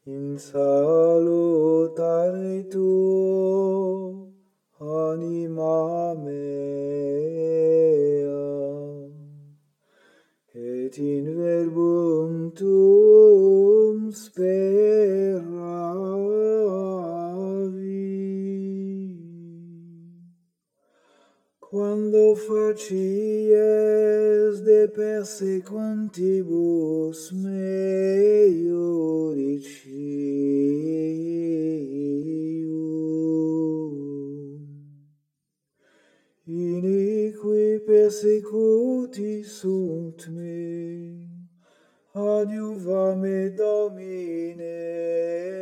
in salutare tuo, anima mea, et in verbum tuum speravi. Quando facies de persequentibus me judicium, iniqui persecuti sunt me, adiuva me, Domine.